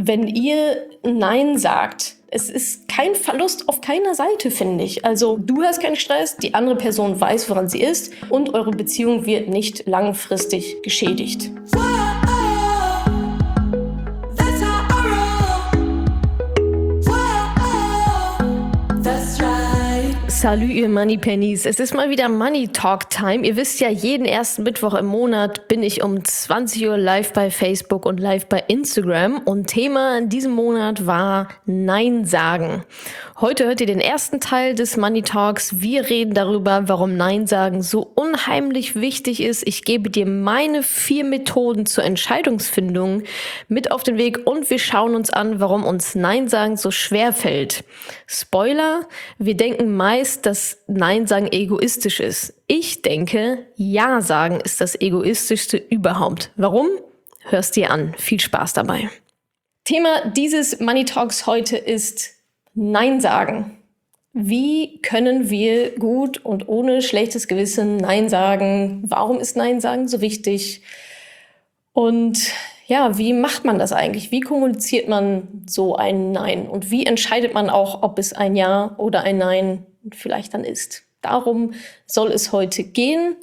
wenn ihr Nein sagt. Es ist kein Verlust auf keiner Seite, finde ich. Also du hast keinen Stress, die andere Person weiß, woran sie ist und eure Beziehung wird nicht langfristig geschädigt. Salü, ihr Moneypennies. Es ist mal wieder Money Talk Time. Ihr wisst ja, jeden ersten Mittwoch im Monat bin ich um 20 Uhr live bei Facebook und live bei Instagram. Und Thema in diesem Monat war Nein sagen. Heute hört ihr den ersten Teil des Money Talks. Wir reden darüber, warum Nein sagen so unheimlich wichtig ist. Ich gebe dir meine 4 Methoden zur Entscheidungsfindung mit auf den Weg und wir schauen uns an, warum uns Nein sagen so schwer fällt. Spoiler, wir denken meist, dass Nein sagen egoistisch ist. Ich denke, Ja sagen ist das egoistischste überhaupt. Warum? Hörst dir an. Viel Spaß dabei. Thema dieses Money Talks heute ist Nein sagen. Wie können wir gut und ohne schlechtes Gewissen Nein sagen? Warum ist Nein sagen so wichtig? Und ja, wie macht man das eigentlich? Wie kommuniziert man so ein Nein? Und wie entscheidet man auch, ob es ein Ja oder ein Nein vielleicht dann ist? Darum soll es heute gehen.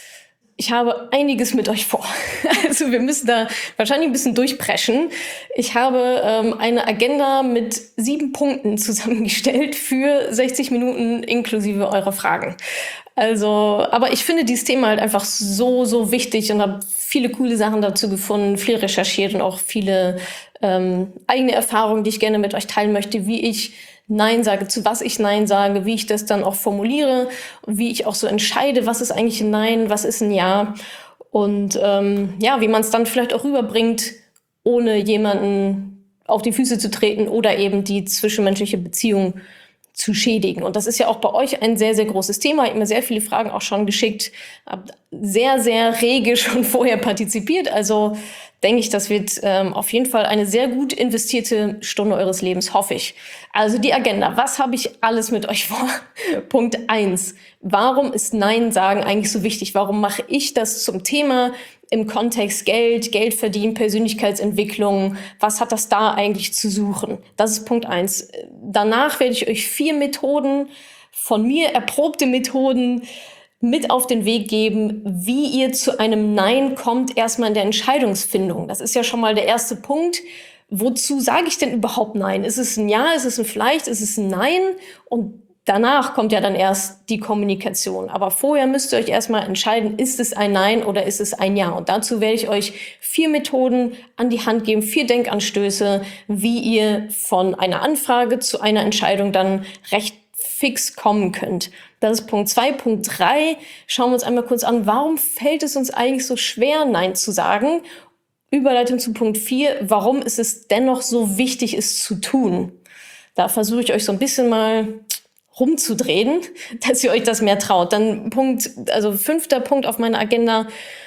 Ich habe einiges mit euch vor. Also wir müssen da wahrscheinlich ein bisschen durchpreschen. Ich habe eine Agenda mit 7 Punkten zusammengestellt für 60 Minuten inklusive eurer Fragen. Also, aber ich finde dieses Thema halt einfach so wichtig und habe viele coole Sachen dazu gefunden, viel recherchiert und auch viele eigene Erfahrungen, die ich gerne mit euch teilen möchte, wie ich Nein sage, zu was ich Nein sage, wie ich das dann auch formuliere, wie ich auch so entscheide, was ist eigentlich ein Nein, was ist ein Ja und wie man es dann vielleicht auch rüberbringt, ohne jemanden auf die Füße zu treten oder eben die zwischenmenschliche Beziehung zu schädigen. Und das ist ja auch bei euch ein sehr großes Thema. Ich habe mir sehr viele Fragen auch schon geschickt, habe sehr rege schon vorher partizipiert. Also denke ich, das wird auf jeden Fall eine sehr gut investierte Stunde eures Lebens, hoffe ich. Also die Agenda, was habe ich alles mit euch vor? Punkt 1. Warum ist Nein sagen eigentlich so wichtig? Warum mache ich das zum Thema im Kontext Geld, Geld verdienen, Persönlichkeitsentwicklung? Was hat das da eigentlich zu suchen? Das ist Punkt 1. Danach werde ich euch 4 Methoden, von mir erprobte Methoden, mit auf den Weg geben, wie ihr zu einem Nein kommt, erstmal in der Entscheidungsfindung. Das ist ja schon mal der erste Punkt. Wozu sage ich denn überhaupt Nein? Ist es ein Ja, ist es ein Vielleicht, ist es ein Nein? Und danach kommt ja dann erst die Kommunikation. Aber vorher müsst ihr euch erstmal entscheiden, ist es ein Nein oder ist es ein Ja? Und dazu werde ich euch 4 Methoden an die Hand geben, 4 Denkanstöße, wie ihr von einer Anfrage zu einer Entscheidung dann recht fix kommen könnt. Das ist Punkt 2. Punkt 3, schauen wir uns einmal kurz an, warum fällt es uns eigentlich so schwer, Nein zu sagen? Überleitung zu Punkt 4, warum ist es dennoch so wichtig, es zu tun? Da versuche ich euch so ein bisschen mal rumzudrehen, dass ihr euch das mehr traut. Dann 5. Punkt auf meiner Agenda,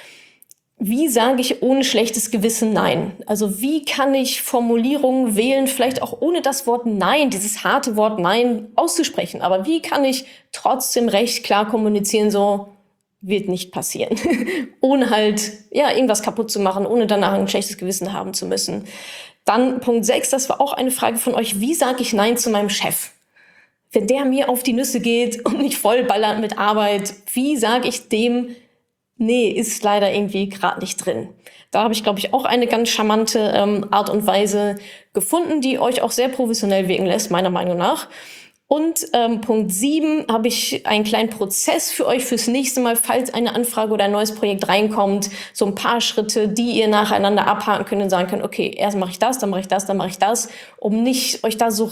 wie sage ich ohne schlechtes Gewissen Nein? Also wie kann ich Formulierungen wählen, vielleicht auch ohne das Wort Nein, dieses harte Wort Nein auszusprechen. Aber wie kann ich trotzdem recht klar kommunizieren, so wird nicht passieren. Ohne halt irgendwas kaputt zu machen, ohne danach ein schlechtes Gewissen haben zu müssen. Dann Punkt 6, das war auch eine Frage von euch, wie sage ich Nein zu meinem Chef? Wenn der mir auf die Nüsse geht und mich vollballert mit Arbeit, wie sage ich dem, nee, ist leider irgendwie gerade nicht drin. Da habe ich, glaube ich, auch eine ganz charmante Art und Weise gefunden, die euch auch sehr professionell wirken lässt, meiner Meinung nach. Und Punkt 7 habe ich einen kleinen Prozess für euch fürs nächste Mal, falls eine Anfrage oder ein neues Projekt reinkommt. So ein paar Schritte, die ihr nacheinander abhaken könnt und sagen könnt, okay, erst mache ich das, dann mache ich das, dann mache ich das, um nicht euch da so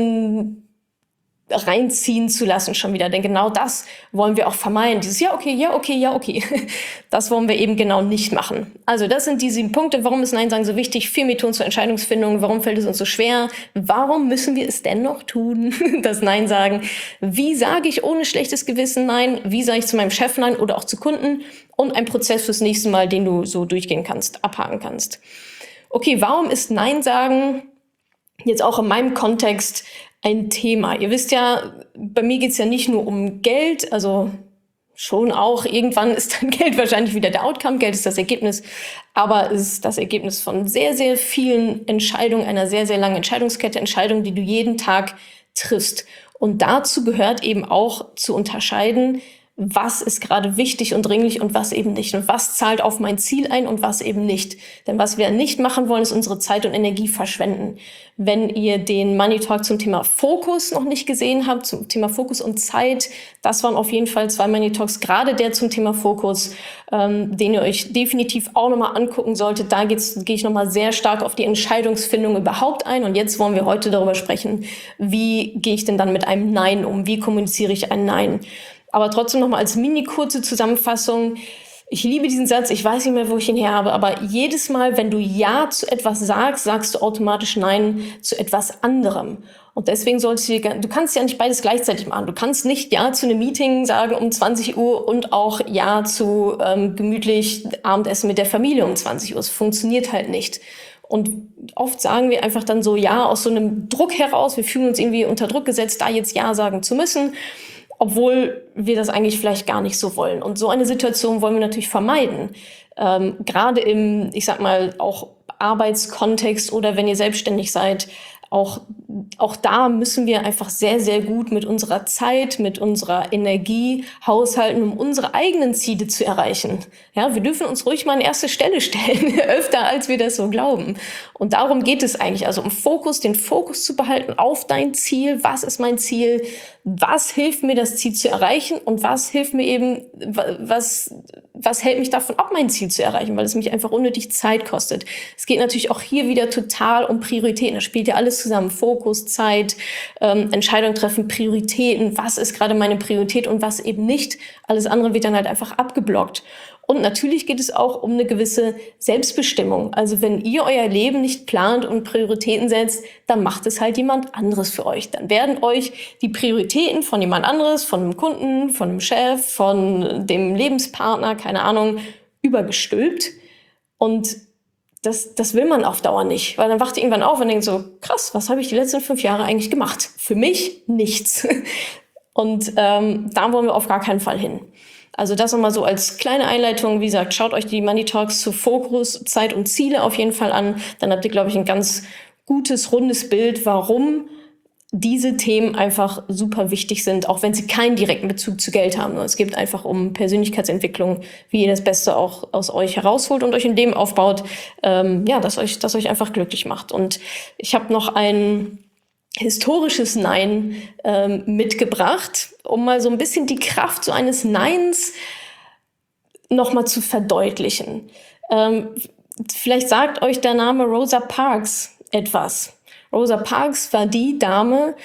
reinziehen zu lassen schon wieder. Denn genau das wollen wir auch vermeiden. Dieses ja, okay. Das wollen wir eben genau nicht machen. Also das sind die 7 Punkte. Warum ist Nein sagen so wichtig? 4 Methoden zur Entscheidungsfindung. Warum fällt es uns so schwer? Warum müssen wir es dennoch tun? Das Nein sagen. Wie sage ich ohne schlechtes Gewissen Nein? Wie sage ich zu meinem Chef Nein oder auch zu Kunden? Und ein Prozess fürs nächste Mal, den du so durchgehen kannst, abhaken kannst. Okay, warum ist Nein sagen jetzt auch in meinem Kontext ein Thema? Ihr wisst ja, bei mir geht's ja nicht nur um Geld, also schon auch. Irgendwann ist dann Geld wahrscheinlich wieder der Outcome. Geld ist das Ergebnis. Aber es ist das Ergebnis von sehr, sehr vielen Entscheidungen, einer sehr, sehr langen Entscheidungskette, Entscheidungen, die du jeden Tag triffst. Und dazu gehört eben auch zu unterscheiden, was ist gerade wichtig und dringlich und was eben nicht. Und was zahlt auf mein Ziel ein und was eben nicht. Denn was wir nicht machen wollen, ist unsere Zeit und Energie verschwenden. Wenn ihr den Money Talk zum Thema Fokus noch nicht gesehen habt, zum Thema Fokus und Zeit, das waren auf jeden Fall 2 Money Talks, gerade der zum Thema Fokus, den ihr euch definitiv auch nochmal angucken solltet. Da gehe ich nochmal sehr stark auf die Entscheidungsfindung überhaupt ein. Und jetzt wollen wir heute darüber sprechen, wie gehe ich denn dann mit einem Nein um? Wie kommuniziere ich ein Nein? Aber trotzdem nochmal als mini-kurze Zusammenfassung. Ich liebe diesen Satz, ich weiß nicht mehr, wo ich ihn her habe, aber jedes Mal, wenn du Ja zu etwas sagst, sagst du automatisch Nein zu etwas anderem. Und deswegen du kannst ja nicht beides gleichzeitig machen. Du kannst nicht Ja zu einem Meeting sagen um 20 Uhr und auch Ja zu gemütlich Abendessen mit der Familie um 20 Uhr. Es funktioniert halt nicht. Und oft sagen wir einfach dann so Ja aus so einem Druck heraus. Wir fühlen uns irgendwie unter Druck gesetzt, da jetzt Ja sagen zu müssen, obwohl wir das eigentlich vielleicht gar nicht so wollen. Und so eine Situation wollen wir natürlich vermeiden. Gerade im, ich sag mal, auch Arbeitskontext oder wenn ihr selbstständig seid, auch da müssen wir einfach sehr, sehr gut mit unserer Zeit, mit unserer Energie haushalten, um unsere eigenen Ziele zu erreichen. Ja, wir dürfen uns ruhig mal an erste Stelle stellen, öfter als wir das so glauben. Und darum geht es eigentlich, also um den Fokus zu behalten auf dein Ziel. Was ist mein Ziel? Was hilft mir, das Ziel zu erreichen? Und was hilft mir eben, was hält mich davon ab, mein Ziel zu erreichen? Weil es mich einfach unnötig Zeit kostet. Es geht natürlich auch hier wieder total um Prioritäten. Das spielt ja alles zusammen. Fokus, Zeit, Entscheidung treffen, Prioritäten. Was ist gerade meine Priorität und was eben nicht? Alles andere wird dann halt einfach abgeblockt. Und natürlich geht es auch um eine gewisse Selbstbestimmung. Also wenn ihr euer Leben nicht plant und Prioritäten setzt, dann macht es halt jemand anderes für euch. Dann werden euch die Prioritäten von jemand anderes, von einem Kunden, von einem Chef, von dem Lebenspartner, keine Ahnung, übergestülpt. Und das will man auf Dauer nicht, weil dann wacht ihr irgendwann auf und denkt so, krass, was habe ich die letzten 5 Jahre eigentlich gemacht? Für mich nichts. Und da wollen wir auf gar keinen Fall hin. Also das nochmal so als kleine Einleitung. Wie gesagt, schaut euch die Money Talks zu Fokus, Zeit und Ziele auf jeden Fall an. Dann habt ihr, glaube ich, ein ganz gutes, rundes Bild, warum diese Themen einfach super wichtig sind, auch wenn sie keinen direkten Bezug zu Geld haben. Es geht einfach um Persönlichkeitsentwicklung, wie ihr das Beste auch aus euch herausholt und euch in dem aufbaut, das euch einfach glücklich macht. Und ich habe noch ein historisches Nein mitgebracht, um mal so ein bisschen die Kraft so eines Neins nochmal zu verdeutlichen. Vielleicht sagt euch der Name Rosa Parks etwas. Rosa Parks war die Dame,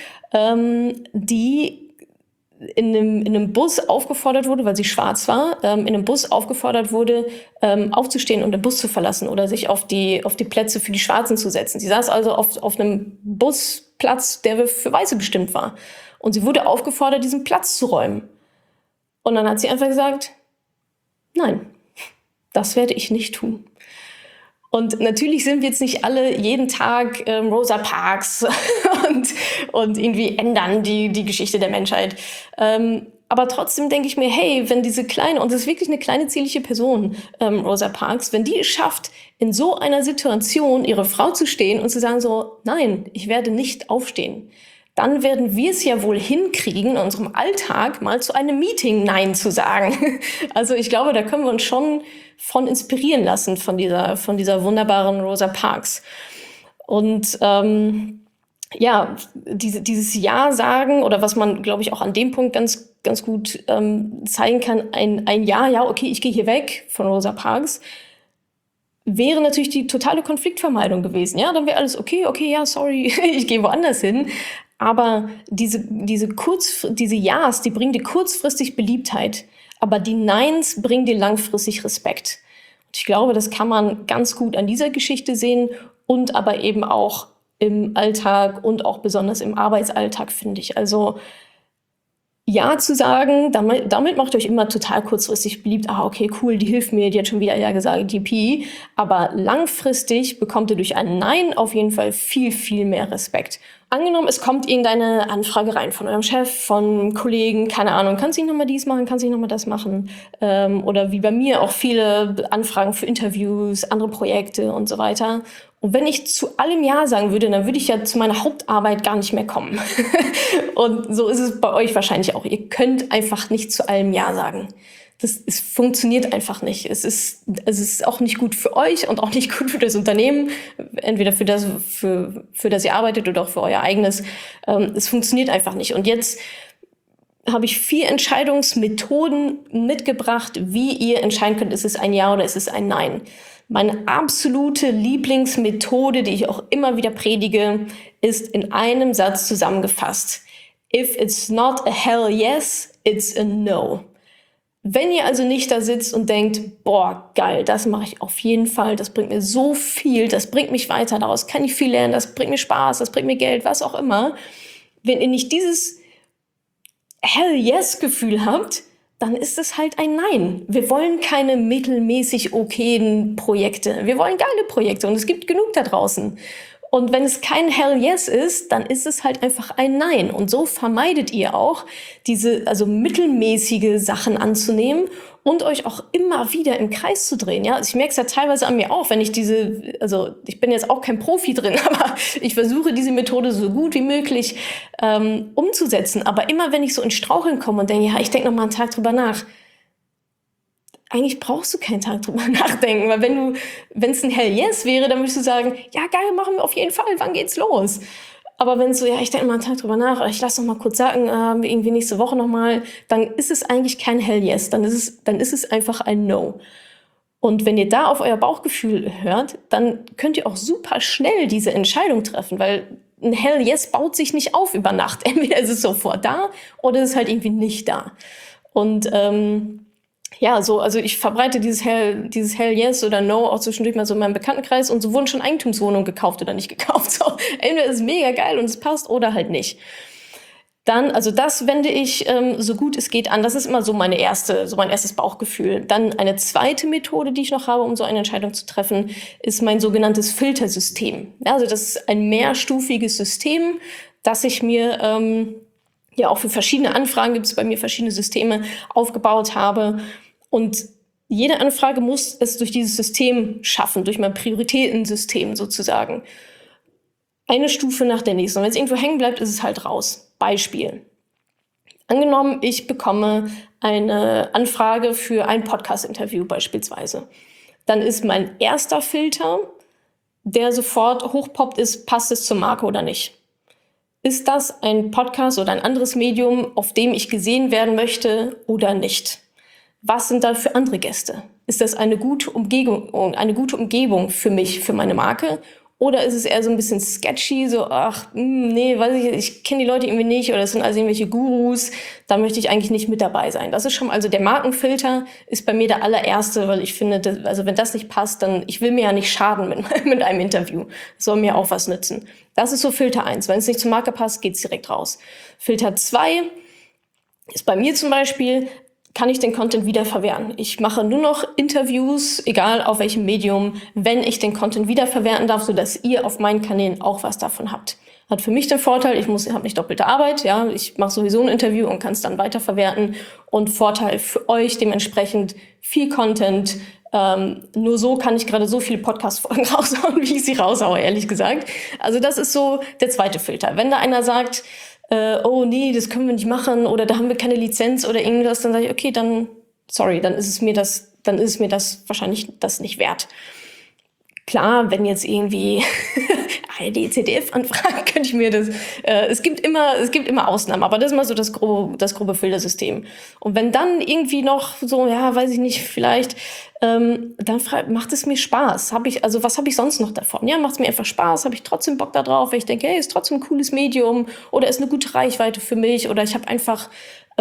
die in einem Bus aufgefordert wurde, weil sie schwarz war, in einem Bus aufgefordert wurde, aufzustehen und den Bus zu verlassen oder sich auf die Plätze für die Schwarzen zu setzen. Sie saß also auf einem Busplatz, der für Weiße bestimmt war. Und sie wurde aufgefordert, diesen Platz zu räumen. Und dann hat sie einfach gesagt, nein, das werde ich nicht tun. Und natürlich sind wir jetzt nicht alle jeden Tag Rosa Parks und irgendwie ändern die Geschichte der Menschheit. Aber trotzdem denke ich mir, hey, wenn diese kleine, und das ist wirklich eine kleine zierliche Person, Rosa Parks, wenn die es schafft, in so einer Situation ihre Frau zu stehen und zu sagen so, nein, ich werde nicht aufstehen, dann werden wir es ja wohl hinkriegen, in unserem Alltag mal zu einem Meeting Nein zu sagen. Also ich glaube, da können wir uns schon von inspirieren lassen, von dieser wunderbaren Rosa Parks. Und dieses Ja sagen, oder was man, glaube ich, auch an dem Punkt ganz, ganz gut zeigen kann, ein Ja, okay, ich gehe hier weg von Rosa Parks, wäre natürlich die totale Konfliktvermeidung gewesen. Ja, dann wäre alles okay, ja, sorry, ich gehe woanders hin. Aber diese Ja's, die bringen dir kurzfristig Beliebtheit, aber die Neins bringen dir langfristig Respekt. Und ich glaube, das kann man ganz gut an dieser Geschichte sehen und aber eben auch im Alltag und auch besonders im Arbeitsalltag, finde ich. Also Ja zu sagen, damit macht euch immer total kurzfristig beliebt. Okay, cool, die hilft mir, die hat schon wieder Ja gesagt, die. Aber langfristig bekommt ihr durch ein Nein auf jeden Fall viel, viel mehr Respekt. Angenommen, es kommt irgendeine Anfrage rein von eurem Chef, von Kollegen, keine Ahnung, kannst du nicht nochmal dies machen, kannst du nicht nochmal das machen? Oder wie bei mir auch viele Anfragen für Interviews, andere Projekte und so weiter. Und wenn ich zu allem Ja sagen würde, dann würde ich ja zu meiner Hauptarbeit gar nicht mehr kommen. Und so ist es bei euch wahrscheinlich auch. Ihr könnt einfach nicht zu allem Ja sagen. Es funktioniert einfach nicht. Es ist auch nicht gut für euch und auch nicht gut für das Unternehmen, entweder für das ihr arbeitet oder auch für euer eigenes. Es funktioniert einfach nicht. Und jetzt habe ich 4 Entscheidungsmethoden mitgebracht, wie ihr entscheiden könnt, ist es ein Ja oder ist es ein Nein. Meine absolute Lieblingsmethode, die ich auch immer wieder predige, ist in einem Satz zusammengefasst. If it's not a hell yes, it's a no. Wenn ihr also nicht da sitzt und denkt, boah, geil, das mache ich auf jeden Fall, das bringt mir so viel, das bringt mich weiter, daraus kann ich viel lernen, das bringt mir Spaß, das bringt mir Geld, was auch immer. Wenn ihr nicht dieses Hell-Yes-Gefühl habt, dann ist es halt ein Nein. Wir wollen keine mittelmäßig okayen Projekte. Wir wollen geile Projekte und es gibt genug da draußen. Und wenn es kein Hell Yes ist, dann ist es halt einfach ein Nein. Und so vermeidet ihr auch, diese mittelmäßige Sachen anzunehmen und euch auch immer wieder im Kreis zu drehen. Ja? Also ich merke es ja teilweise an mir auch, wenn ich ich bin jetzt auch kein Profi drin, aber ich versuche diese Methode so gut wie möglich umzusetzen. Aber immer wenn ich so in Straucheln komme und denke, ja, ich denke noch mal einen Tag drüber nach, eigentlich brauchst du keinen Tag drüber nachdenken, weil wenn es ein Hell Yes wäre, dann würdest du sagen, ja geil, machen wir auf jeden Fall, wann geht's los? Aber wenn es so, ja, ich denke mal einen Tag drüber nach, ich lasse noch mal kurz sagen, irgendwie nächste Woche noch mal, dann ist es eigentlich kein Hell Yes, dann ist es einfach ein No. Und wenn ihr da auf euer Bauchgefühl hört, dann könnt ihr auch super schnell diese Entscheidung treffen, weil ein Hell Yes baut sich nicht auf über Nacht. Entweder ist es sofort da oder ist es halt irgendwie nicht da. Und also ich verbreite dieses Hell Yes oder No auch zwischendurch mal so in meinem Bekanntenkreis und so wurden schon Eigentumswohnungen gekauft oder nicht gekauft. So, entweder ist es mega geil und es passt oder halt nicht. Dann, also das wende ich so gut es geht an. Das ist immer so mein erstes Bauchgefühl. Dann eine zweite Methode, die ich noch habe, um so eine Entscheidung zu treffen, ist mein sogenanntes Filtersystem. Ja, also das ist ein mehrstufiges System, das ich mir auch für verschiedene Anfragen gibt es bei mir verschiedene Systeme aufgebaut habe. Und jede Anfrage muss es durch dieses System schaffen, durch mein Prioritätensystem sozusagen. Eine Stufe nach der nächsten. Und wenn es irgendwo hängen bleibt, ist es halt raus. Beispiel. Angenommen, ich bekomme eine Anfrage für ein Podcast-Interview beispielsweise. Dann ist mein erster Filter, der sofort hochpoppt, ist, passt es zur Marke oder nicht? Ist das ein Podcast oder ein anderes Medium, auf dem ich gesehen werden möchte oder nicht? Was sind da für andere Gäste? Ist das eine gute Umgebung für mich, für meine Marke? Oder ist es eher so ein bisschen sketchy, so, ich kenne die Leute irgendwie nicht oder es sind also irgendwelche Gurus, da möchte ich eigentlich nicht mit dabei sein. Das ist schon, also der Markenfilter ist bei mir der allererste, weil ich finde, wenn das nicht passt, dann, ich will mir ja nicht schaden mit einem Interview. Das soll mir auch was nützen. Das ist so Filter 1. Wenn es nicht zur Marke passt, geht's direkt raus. Filter 2 ist bei mir zum Beispiel, kann ich den Content wiederverwerten. Ich mache nur noch Interviews, egal auf welchem Medium, wenn ich den Content wiederverwerten darf, sodass ihr auf meinen Kanälen auch was davon habt. Hat für mich den Vorteil, ich habe nicht doppelte Arbeit, ja, ich mache sowieso ein Interview und kann es dann weiterverwerten. Und Vorteil für euch dementsprechend viel Content. Nur so kann ich gerade so viele Podcast-Folgen raushauen, wie ich sie raushaue, ehrlich gesagt. Also das ist so der zweite Filter. Wenn da einer sagt, oh nee, das können wir nicht machen oder da haben wir keine Lizenz oder irgendwas, dann sage ich, okay, dann ist es mir das wahrscheinlich das nicht wert. Klar, wenn jetzt irgendwie ARD, ZDF anfragen, könnte ich mir das, es gibt immer Ausnahmen, aber das ist mal so das grobe Filtersystem. Und wenn dann irgendwie noch so, ja, weiß ich nicht, vielleicht, dann macht es mir Spaß. Was habe ich sonst noch davon? Ja, macht es mir einfach Spaß, habe ich trotzdem Bock da drauf, weil ich denke, hey, ist trotzdem ein cooles Medium oder ist eine gute Reichweite für mich oder ich habe einfach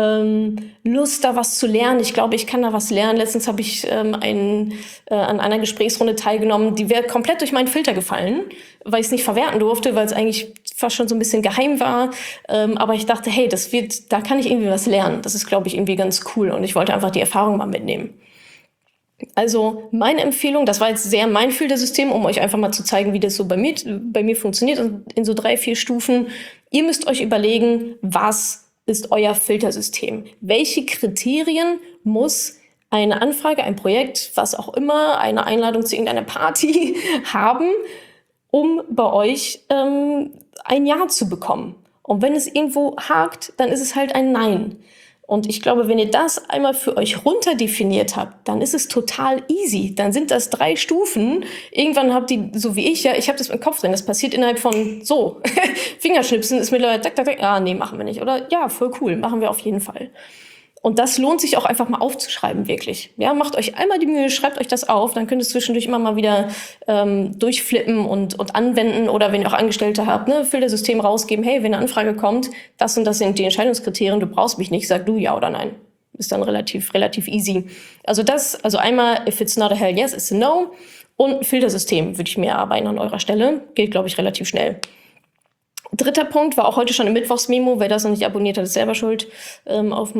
Lust, da was zu lernen. Ich glaube, ich kann da was lernen. Letztens habe ich an einer Gesprächsrunde teilgenommen, die wäre komplett durch meinen Filter gefallen, weil ich es nicht verwerten durfte, weil es eigentlich fast schon so ein bisschen geheim war. Aber ich dachte, hey, da kann ich irgendwie was lernen. Das ist, glaube ich, irgendwie ganz cool und ich wollte einfach die Erfahrung mal mitnehmen. Also meine Empfehlung, das war jetzt sehr mein Filtersystem, um euch einfach mal zu zeigen, wie das so bei mir funktioniert, und in so 3, 4 Stufen. Ihr müsst euch überlegen, was ist euer Filtersystem? Welche Kriterien muss eine Anfrage, ein Projekt, was auch immer, eine Einladung zu irgendeiner Party haben, um bei euch ein Ja zu bekommen? Und wenn es irgendwo hakt, dann ist es halt ein Nein. Und ich glaube, wenn ihr das einmal für euch runterdefiniert habt, dann ist es total easy. Dann sind das 3 Stufen. Irgendwann habt ihr, so wie ich, ja, ich habe das im Kopf drin. Das passiert innerhalb von so. Fingerschnipsen ist mittlerweile, nee, machen wir nicht. Oder ja, voll cool, machen wir auf jeden Fall. Und das lohnt sich auch einfach mal aufzuschreiben, wirklich. Ja, macht euch einmal die Mühe, schreibt euch das auf, dann könnt ihr es zwischendurch immer mal wieder durchflippen und anwenden. Oder wenn ihr auch Angestellte habt, ne, Filtersystem rausgeben, hey, wenn eine Anfrage kommt, das und das sind die Entscheidungskriterien, du brauchst mich nicht, sag du ja oder nein. Ist dann relativ easy. Also einmal, if it's not a hell yes, it's a no. Und ein Filtersystem würde ich mir erarbeiten an eurer Stelle. Geht, glaube ich, relativ schnell. 3. Punkt war auch heute schon im Mittwochsmemo. Wer das noch nicht abonniert hat, ist selber schuld. Auf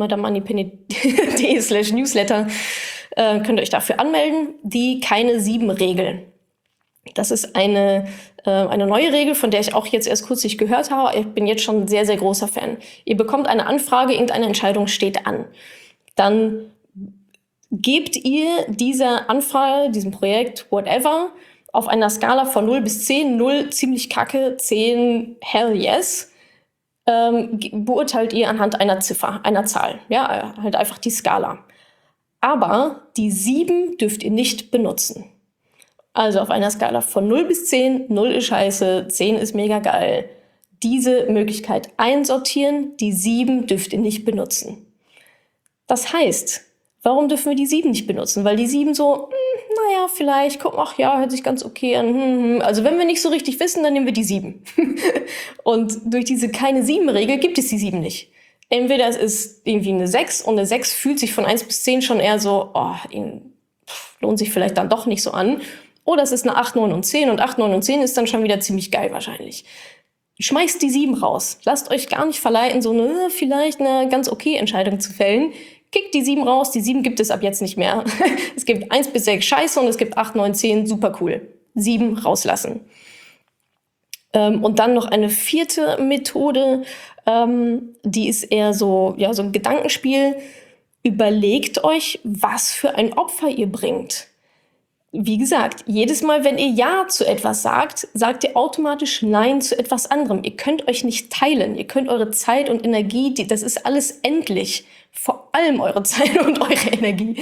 madamoneypenny.de/newsletter könnt ihr euch dafür anmelden. Die keine 7 Regeln. Das ist eine neue Regel, von der ich auch jetzt erst kürzlich gehört habe. Ich bin jetzt schon ein sehr, sehr großer Fan. Ihr bekommt eine Anfrage, irgendeine Entscheidung steht an. Dann gebt ihr dieser Anfrage, diesem Projekt, whatever, auf einer Skala von 0 bis 10, 0 ziemlich kacke, 10 hell yes, beurteilt ihr anhand einer Ziffer, einer Zahl. Ja, halt einfach die Skala. Aber die 7 dürft ihr nicht benutzen. Also auf einer Skala von 0 bis 10, 0 ist scheiße, 10 ist mega geil. Diese Möglichkeit einsortieren, die 7 dürft ihr nicht benutzen. Das heißt, warum dürfen wir die 7 nicht benutzen? Weil die 7 so, naja, vielleicht, guck, ach ja, hört sich ganz okay an. Also wenn wir nicht so richtig wissen, dann nehmen wir die 7. Und durch diese keine 7-Regel gibt es die 7 nicht. Entweder es ist irgendwie eine 6 und eine 6 fühlt sich von 1 bis 10 schon eher so, lohnt sich vielleicht dann doch nicht so an. Oder es ist eine 8, 9 und 10 und 8, 9 und 10 ist dann schon wieder ziemlich geil wahrscheinlich. Schmeißt die 7 raus. Lasst euch gar nicht verleiten, so vielleicht eine ganz okay Entscheidung zu fällen. Kickt die 7 raus, die 7 gibt es ab jetzt nicht mehr. Es gibt 1 bis 6 scheiße und es gibt 8, 9, 10 super cool. 7 rauslassen. Und dann noch eine 4. Methode, die ist eher so ein Gedankenspiel. Überlegt euch, was für ein Opfer ihr bringt. Wie gesagt, jedes Mal, wenn ihr Ja zu etwas sagt, sagt ihr automatisch Nein zu etwas anderem. Ihr könnt euch nicht teilen. Ihr könnt eure Zeit und Energie, das ist alles endlich. Vor allem eure Zeit und eure Energie.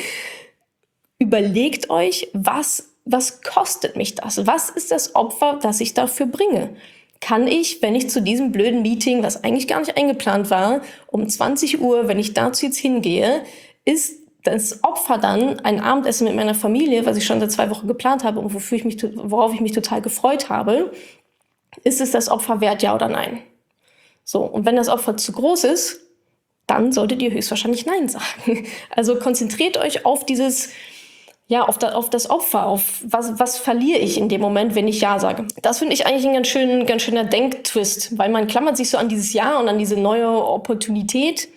Überlegt euch, was kostet mich das? Was ist das Opfer, das ich dafür bringe? Kann ich, wenn ich zu diesem blöden Meeting, was eigentlich gar nicht eingeplant war, um 20 Uhr, wenn ich dazu jetzt hingehe, ist das Opfer dann ein Abendessen mit meiner Familie, was ich schon seit 2 Wochen geplant habe und worauf ich mich total gefreut habe, ist es das Opfer wert, ja oder nein? So, und wenn das Opfer zu groß ist, dann solltet ihr höchstwahrscheinlich Nein sagen. Also konzentriert euch auf dieses, auf das Opfer, auf was verliere ich in dem Moment, wenn ich Ja sage. Das finde ich eigentlich ein ganz schöner Denktwist, weil man klammert sich so an dieses Ja und an diese neue Opportunität.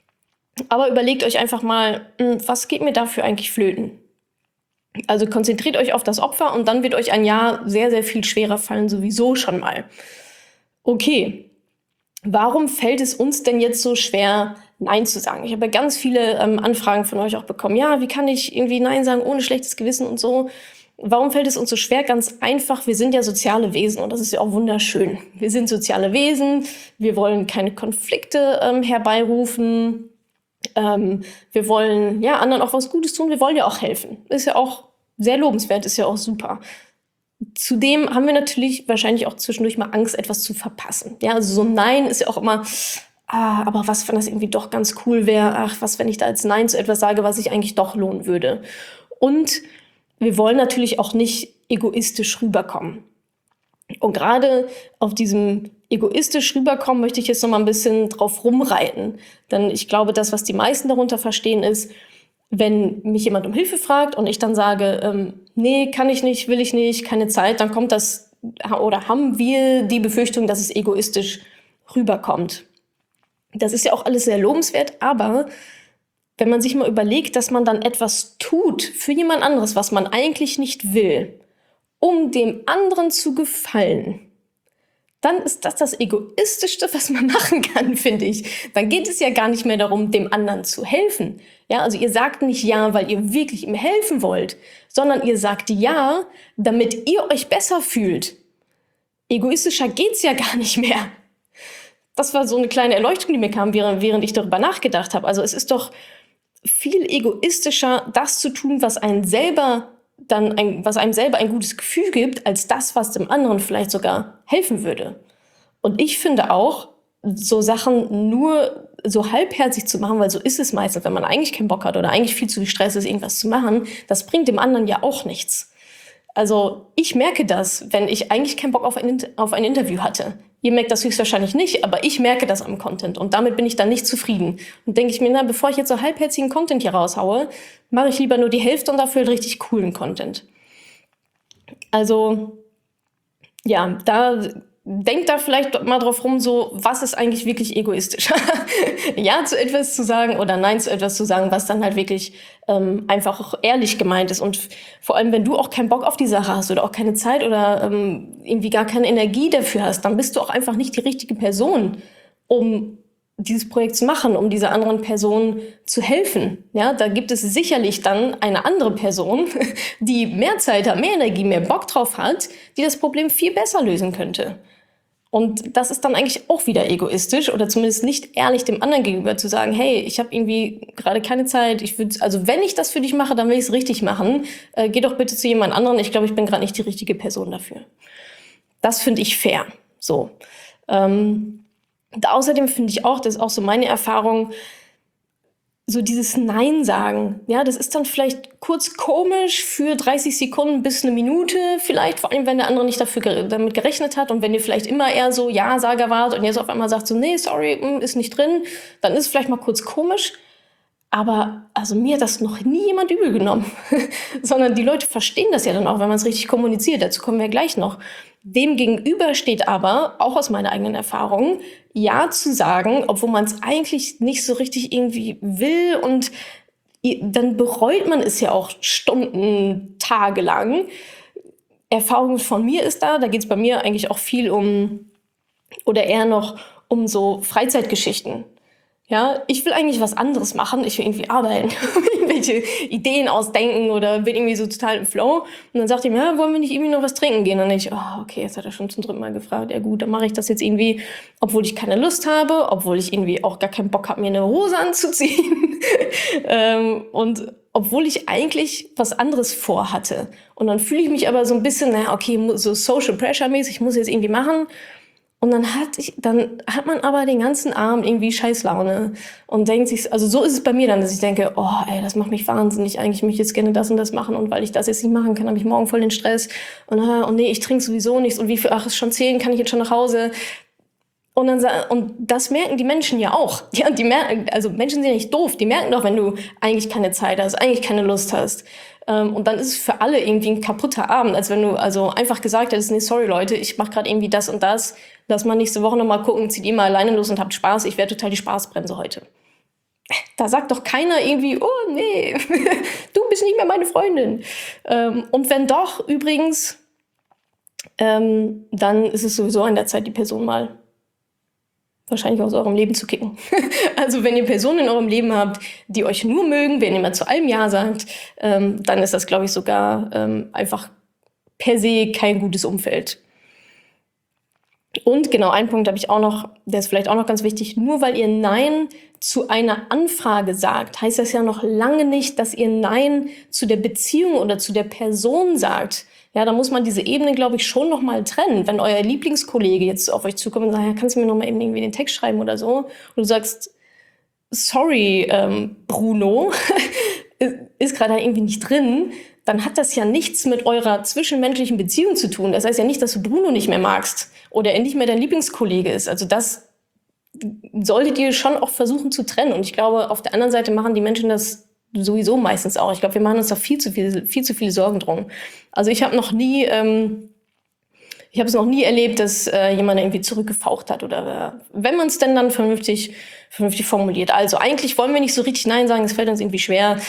Aber überlegt euch einfach mal, was geht mir dafür eigentlich flöten? Also konzentriert euch auf das Opfer und dann wird euch ein Ja sehr, sehr viel schwerer fallen, sowieso schon mal. Okay, warum fällt es uns denn jetzt so schwer, Nein zu sagen? Ich habe ja ganz viele Anfragen von euch auch bekommen. Ja, wie kann ich irgendwie Nein sagen ohne schlechtes Gewissen und so? Warum fällt es uns so schwer? Ganz einfach, wir sind ja soziale Wesen und das ist ja auch wunderschön. Wir sind soziale Wesen, wir wollen keine Konflikte herbeirufen. Wir wollen anderen auch was Gutes tun, wir wollen ja auch helfen. Ist ja auch sehr lobenswert, ist ja auch super. Zudem haben wir natürlich wahrscheinlich auch zwischendurch mal Angst, etwas zu verpassen. Ja, also so ein Nein ist ja auch immer, aber was, wenn das irgendwie doch ganz cool wäre? Ach, was, wenn ich da jetzt Nein zu etwas sage, was sich eigentlich doch lohnen würde? Und wir wollen natürlich auch nicht egoistisch rüberkommen. Und gerade auf diesem egoistisch rüberkommen möchte ich jetzt noch mal ein bisschen drauf rumreiten. Denn ich glaube, das, was die meisten darunter verstehen, ist, wenn mich jemand um Hilfe fragt und ich dann sage, nee, kann ich nicht, will ich nicht, keine Zeit, dann kommt das, oder haben wir die Befürchtung, dass es egoistisch rüberkommt. Das ist ja auch alles sehr lobenswert, aber wenn man sich mal überlegt, dass man dann etwas tut für jemand anderes, was man eigentlich nicht will, um dem anderen zu gefallen, dann ist das das Egoistischste, was man machen kann, finde ich. Dann geht es ja gar nicht mehr darum, dem anderen zu helfen. Ja, also ihr sagt nicht ja, weil ihr wirklich ihm helfen wollt, sondern ihr sagt ja, damit ihr euch besser fühlt. Egoistischer geht's ja gar nicht mehr. Das war so eine kleine Erleuchtung, die mir kam, während ich darüber nachgedacht habe. Also es ist doch viel egoistischer, das zu tun, was einem selber ein gutes Gefühl gibt, als das, was dem anderen vielleicht sogar helfen würde. Und ich finde auch, so Sachen nur so halbherzig zu machen, weil so ist es meistens, wenn man eigentlich keinen Bock hat oder eigentlich viel zu gestresst ist, irgendwas zu machen, das bringt dem anderen ja auch nichts. Also ich merke das, wenn ich eigentlich keinen Bock auf ein Interview hatte. Ihr merkt das höchstwahrscheinlich nicht, aber ich merke das am Content und damit bin ich dann nicht zufrieden. Und denke ich mir, bevor ich jetzt so halbherzigen Content hier raushaue, mache ich lieber nur die Hälfte und dafür richtig coolen Content. Also ja, denkt da vielleicht mal drauf rum, so, was ist eigentlich wirklich egoistisch? Ja zu etwas zu sagen oder nein zu etwas zu sagen, was dann halt wirklich einfach auch ehrlich gemeint ist. Und vor allem, wenn du auch keinen Bock auf die Sache hast oder auch keine Zeit oder irgendwie gar keine Energie dafür hast, dann bist du auch einfach nicht die richtige Person, um dieses Projekt zu machen, um dieser anderen Person zu helfen. Ja, da gibt es sicherlich dann eine andere Person, die mehr Zeit hat, mehr Energie, mehr Bock drauf hat, die das Problem viel besser lösen könnte. Und das ist dann eigentlich auch wieder egoistisch oder zumindest nicht ehrlich dem anderen gegenüber zu sagen, hey, ich habe irgendwie gerade keine Zeit, also wenn ich das für dich mache, dann will ich es richtig machen. Geh doch bitte zu jemand anderen, ich glaube, ich bin gerade nicht die richtige Person dafür. Das finde ich fair. So. Außerdem finde ich auch, das ist auch so meine Erfahrung, so dieses Nein sagen, ja, das ist dann vielleicht kurz komisch für 30 Sekunden bis eine Minute vielleicht, vor allem wenn der andere nicht damit gerechnet hat und wenn ihr vielleicht immer eher so Ja-Sager wart und jetzt auf einmal sagt so, nee, sorry, ist nicht drin, dann ist es vielleicht mal kurz komisch, aber also mir hat das noch nie jemand übel genommen, sondern die Leute verstehen das ja dann auch, wenn man es richtig kommuniziert, dazu kommen wir gleich noch. Dem gegenüber steht aber, auch aus meiner eigenen Erfahrung, Ja zu sagen, obwohl man es eigentlich nicht so richtig irgendwie will und dann bereut man es ja auch Stunden, Tage lang. Erfahrung von mir ist da geht es bei mir eigentlich auch viel oder eher noch um so Freizeitgeschichten. Ja, ich will eigentlich was anderes machen. Ich will irgendwie arbeiten, irgendwelche Ideen ausdenken oder bin irgendwie so total im Flow. Und dann sagt er mir, ja, wollen wir nicht irgendwie noch was trinken gehen? Und dann denke ich, oh, okay, jetzt hat er schon zum 3. Mal gefragt. Ja gut, dann mache ich das jetzt irgendwie, obwohl ich keine Lust habe, obwohl ich irgendwie auch gar keinen Bock habe, mir eine Hose anzuziehen. Und obwohl ich eigentlich was anderes vorhatte. Und dann fühle ich mich aber so ein bisschen, okay, so Social Pressure mäßig, muss ich jetzt irgendwie machen. Und dann hat man aber den ganzen Abend irgendwie Scheißlaune und denkt sich, also so ist es bei mir dann, dass ich denke, oh ey, das macht mich wahnsinnig, eigentlich möchte ich jetzt gerne das und das machen und weil ich das jetzt nicht machen kann, habe ich morgen voll den Stress und nee, ich trinke sowieso nichts und ist schon 10, kann ich jetzt schon nach Hause? Und das merken die Menschen ja auch. Ja, also Menschen sind ja nicht doof, die merken doch, wenn du eigentlich keine Zeit hast, eigentlich keine Lust hast. Und dann ist es für alle irgendwie ein kaputter Abend, als wenn du also einfach gesagt hättest, nee, sorry Leute, ich mache gerade irgendwie das und das, lass mal nächste Woche nochmal gucken, zieht ihr mal alleine los und habt Spaß, ich werde total die Spaßbremse heute. Da sagt doch keiner irgendwie, oh nee, du bist nicht mehr meine Freundin. Und wenn doch, übrigens, dann ist es sowieso an der Zeit, die Person mal wahrscheinlich aus eurem Leben zu kicken. Also wenn ihr Personen in eurem Leben habt, die euch nur mögen, wenn ihr mal zu allem Ja sagt, dann ist das, glaube ich, sogar einfach per se kein gutes Umfeld. Und genau, einen Punkt habe ich auch noch, der ist vielleicht auch noch ganz wichtig. Nur weil ihr Nein zu einer Anfrage sagt, heißt das ja noch lange nicht, dass ihr Nein zu der Beziehung oder zu der Person sagt. Ja, da muss man diese Ebene, glaube ich, schon noch mal trennen. Wenn euer Lieblingskollege jetzt auf euch zukommt und sagt, ja, kannst du mir noch mal eben irgendwie den Text schreiben oder so, und du sagst, sorry, Bruno, ist gerade irgendwie nicht drin, dann hat das ja nichts mit eurer zwischenmenschlichen Beziehung zu tun. Das heißt ja nicht, dass du Bruno nicht mehr magst oder er nicht mehr dein Lieblingskollege ist. Also das solltet ihr schon auch versuchen zu trennen. Und ich glaube, auf der anderen Seite machen die Menschen das sowieso meistens auch. Ich glaube, wir machen uns da viel zu viele Sorgen drum. Also ich habe noch nie Ich habe es noch nie erlebt, dass jemand irgendwie zurückgefaucht hat oder wenn man es denn dann vernünftig formuliert. Also eigentlich wollen wir nicht so richtig Nein sagen, es fällt uns irgendwie schwer.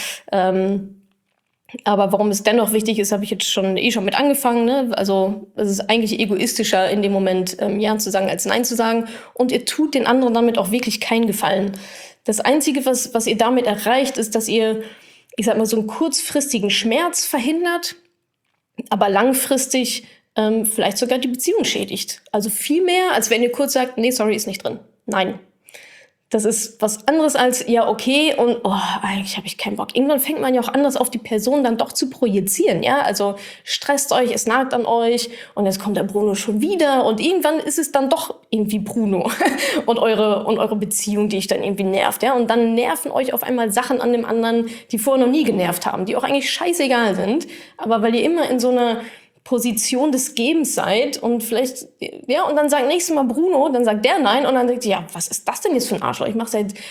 Aber warum es dennoch wichtig ist, habe ich jetzt schon mit angefangen. Ne? Also es ist eigentlich egoistischer, in dem Moment Ja zu sagen, als Nein zu sagen. Und ihr tut den anderen damit auch wirklich keinen Gefallen. Das Einzige, was ihr damit erreicht, ist, dass ihr, ich sag mal, so einen kurzfristigen Schmerz verhindert, aber langfristig vielleicht sogar die Beziehung schädigt. Also viel mehr, als wenn ihr kurz sagt, nee, sorry, ist nicht drin. Nein. Das ist was anderes als, ja, okay, und eigentlich habe ich keinen Bock. Irgendwann fängt man ja auch an, das auf die Person dann doch zu projizieren, ja? Also stresst euch, es nagt an euch und jetzt kommt der Bruno schon wieder und irgendwann ist es dann doch irgendwie Bruno und eure Beziehung, die euch dann irgendwie nervt, ja? Und dann nerven euch auf einmal Sachen an dem anderen, die vorher noch nie genervt haben, die auch eigentlich scheißegal sind, aber weil ihr immer in so einer Position des Gebens seid und vielleicht, ja, und dann sagt nächstes Mal Bruno, dann sagt der Nein und dann denkt ihr, ja, was ist das denn jetzt für ein Arschloch? Ich mache seit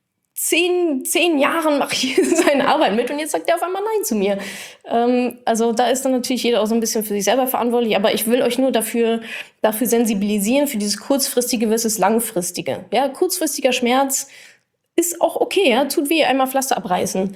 10 Jahren mache ich seine Arbeit mit und jetzt sagt der auf einmal Nein zu mir. Also da ist dann natürlich jeder auch so ein bisschen für sich selber verantwortlich, aber ich will euch nur dafür sensibilisieren, für dieses kurzfristige versus langfristige. Ja, kurzfristiger Schmerz ist auch okay, ja, tut weh, einmal Pflaster abreißen.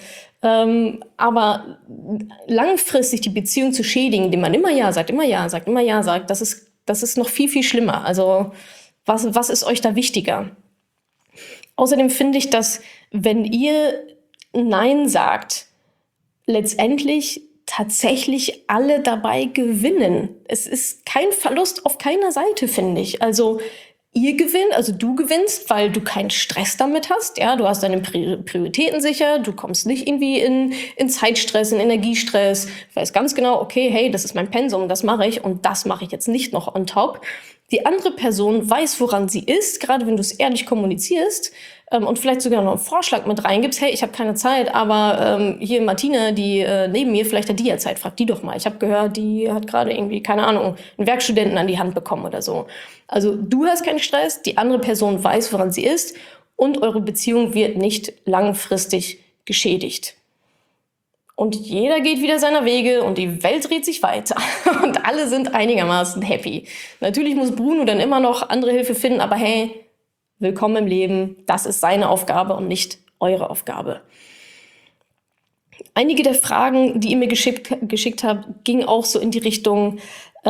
Aber langfristig die Beziehung zu schädigen, indem man immer Ja sagt, das ist noch viel, viel schlimmer. Also was ist euch da wichtiger? Außerdem finde ich, dass wenn ihr Nein sagt, letztendlich tatsächlich alle dabei gewinnen. Es ist kein Verlust auf keiner Seite, finde ich. Also ihr gewinnt, also du gewinnst, weil du keinen Stress damit hast. Ja, du hast deine Prioritäten sicher, du kommst nicht irgendwie in Zeitstress, in Energiestress. Weißt ganz genau, okay, hey, das ist mein Pensum, das mache ich und das mache ich jetzt nicht noch on top. Die andere Person weiß, woran sie ist, gerade wenn du es ehrlich kommunizierst und vielleicht sogar noch einen Vorschlag mit reingibst. Hey, ich habe keine Zeit, aber hier Martina, die neben mir, vielleicht hat die ja Zeit, frag die doch mal. Ich habe gehört, die hat gerade irgendwie, keine Ahnung, einen Werkstudenten an die Hand bekommen oder so. Also du hast keinen Stress, die andere Person weiß, woran sie ist und eure Beziehung wird nicht langfristig geschädigt. Und jeder geht wieder seiner Wege und die Welt dreht sich weiter. Und alle sind einigermaßen happy. Natürlich muss Bruno dann immer noch andere Hilfe finden, aber hey, willkommen im Leben. Das ist seine Aufgabe und nicht eure Aufgabe. Einige der Fragen, die ihr mir geschickt habt, gingen auch so in die Richtung,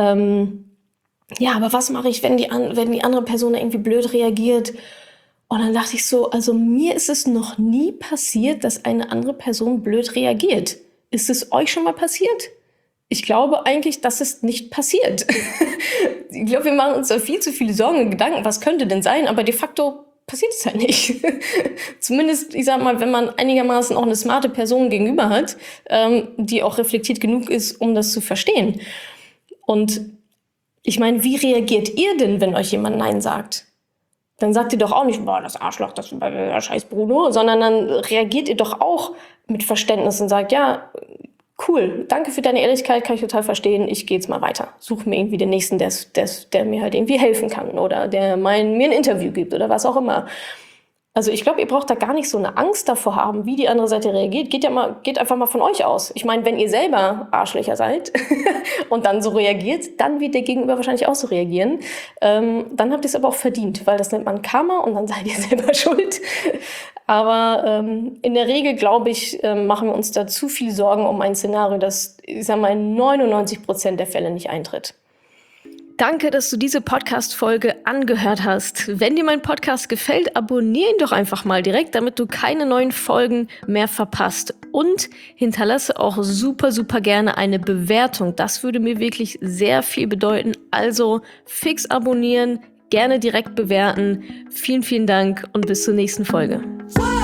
ja, aber was mache ich, wenn die andere Person irgendwie blöd reagiert? Und dann dachte ich so, also mir ist es noch nie passiert, dass eine andere Person blöd reagiert. Ist es euch schon mal passiert? Ich glaube eigentlich, dass es nicht passiert. Ich glaube, wir machen uns da viel zu viele Sorgen und Gedanken, was könnte denn sein, aber de facto passiert es halt nicht. Zumindest, ich sag mal, wenn man einigermaßen auch eine smarte Person gegenüber hat, die auch reflektiert genug ist, um das zu verstehen. Und ich meine, wie reagiert ihr denn, wenn euch jemand Nein sagt? Dann sagt ihr doch auch nicht, boah, das Arschloch, das ist der scheiß Bruno, sondern dann reagiert ihr doch auch mit Verständnis und sagt, ja, cool, danke für deine Ehrlichkeit, kann ich total verstehen, ich gehe jetzt mal weiter. Suche mir irgendwie den Nächsten, der mir halt irgendwie helfen kann oder der mir ein Interview gibt oder was auch immer. Also ich glaube, ihr braucht da gar nicht so eine Angst davor haben, wie die andere Seite reagiert. Geht einfach mal von euch aus. Ich meine, wenn ihr selber Arschlöcher seid und dann so reagiert, dann wird der Gegenüber wahrscheinlich auch so reagieren. Dann habt ihr es aber auch verdient, weil das nennt man Karma und dann seid ihr selber schuld. Aber in der Regel, glaube ich, machen wir uns da zu viel Sorgen um ein Szenario, das, ich sag mal, in 99% der Fälle nicht eintritt. Danke, dass du diese Podcast-Folge angehört hast. Wenn dir mein Podcast gefällt, abonniere ihn doch einfach mal direkt, damit du keine neuen Folgen mehr verpasst. Und hinterlasse auch super, super gerne eine Bewertung. Das würde mir wirklich sehr viel bedeuten. Also fix abonnieren, gerne direkt bewerten. Vielen, vielen Dank und bis zur nächsten Folge.